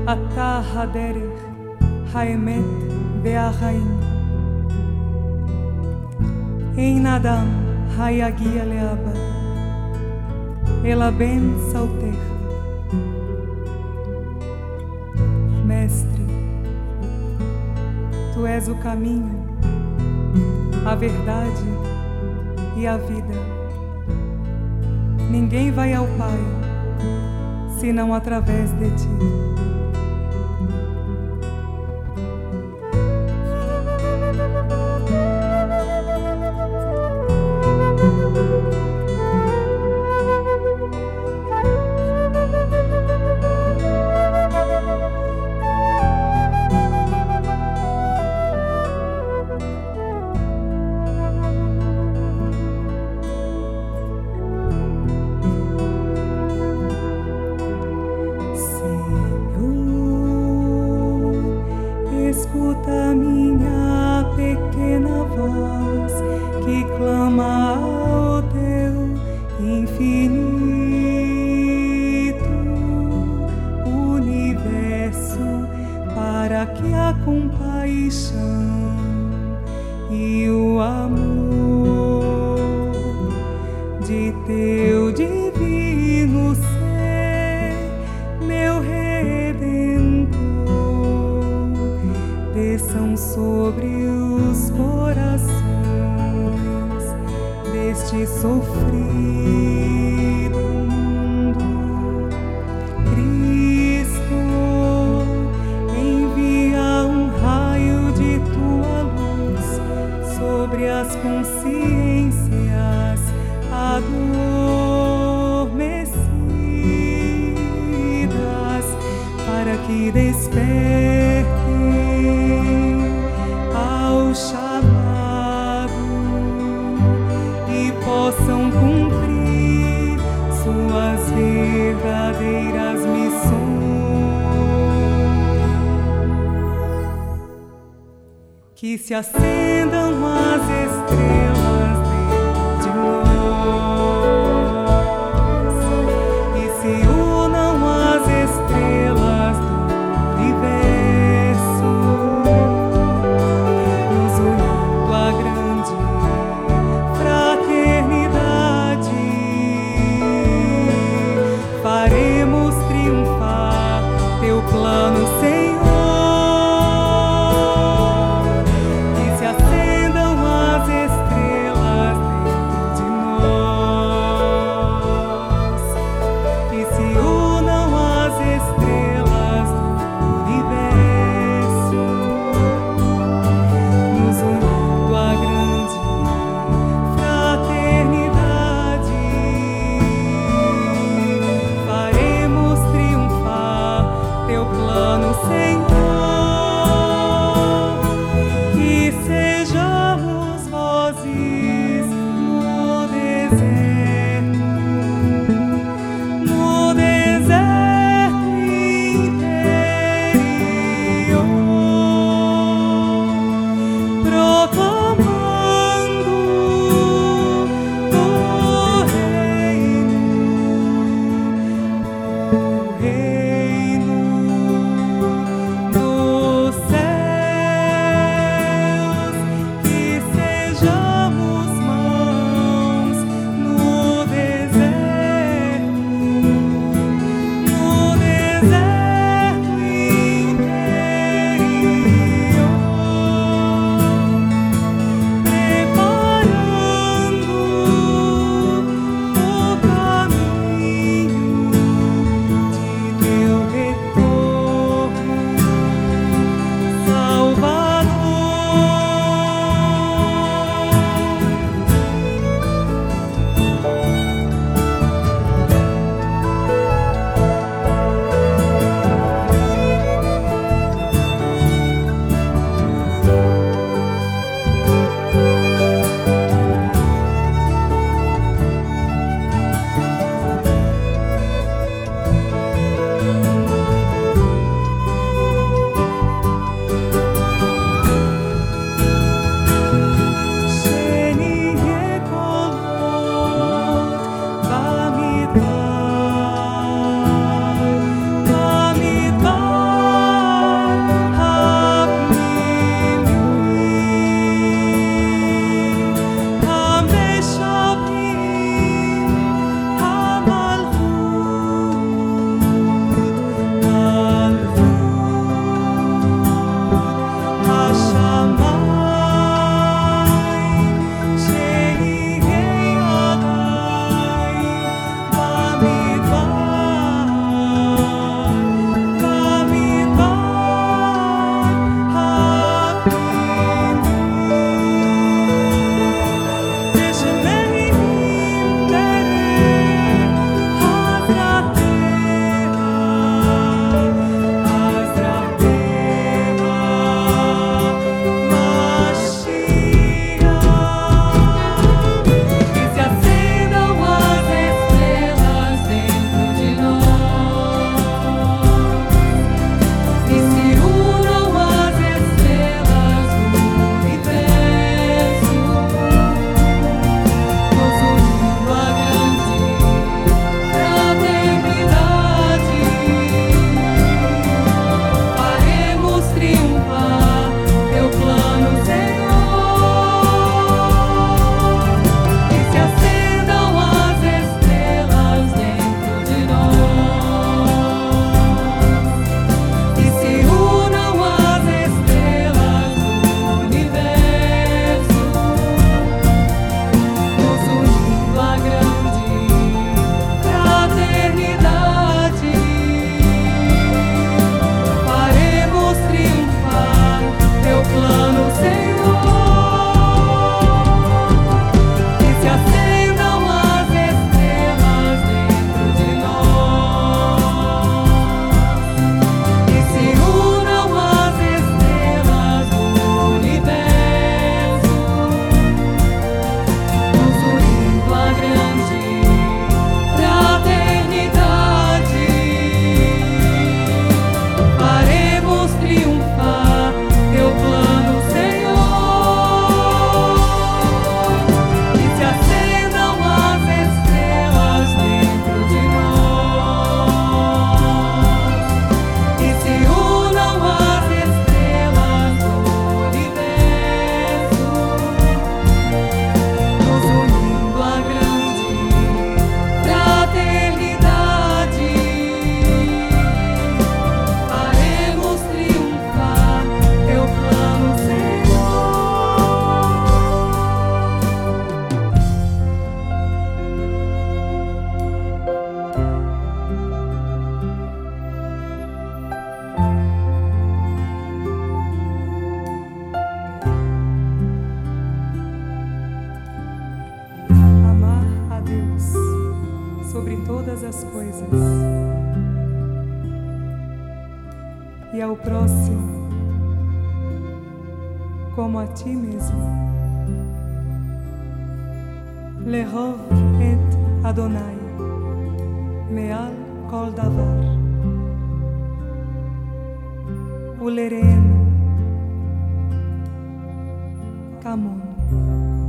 אתה הדרך, האמת והחיים. אין אדם היגיע לאבא, אלא באמצעותך. Mestre, Tu és o caminho, a verdade e a vida. Ninguém vai ao Pai, senão através de Ti. Escuta minha pequena voz que clama ao Teu infinito universo, para que a compaixão e o amor de Teu divino ser, meu desçam sobre os corações deste sofrido mundo. Cristo, envia um raio de Tua luz sobre as consciências adormecidas, para que despertem ao chamado e possam cumprir suas verdadeiras missões. Que se acendam as estrelas dentro de nós e se unam as estrelas do universo, nos unindo à grande fraternidade. Faremos triunfar Teu plano, Senhor. Que se acendam as estrelas dentro de nós e se unam as estrelas do universo, nos unindo à grande fraternidade. Faremos triunfar Teu plano, Senhor. Que sejamos vozes no deserto interior, proclamando o reino dos céus. Que sejamos mãos no deserto interior, preparando o caminho de Teu retorno, Salvador. Bamidbar, e ao próximo como a ti mesmo. Lehov et Adonai me'al kol davar ulereenu kamono.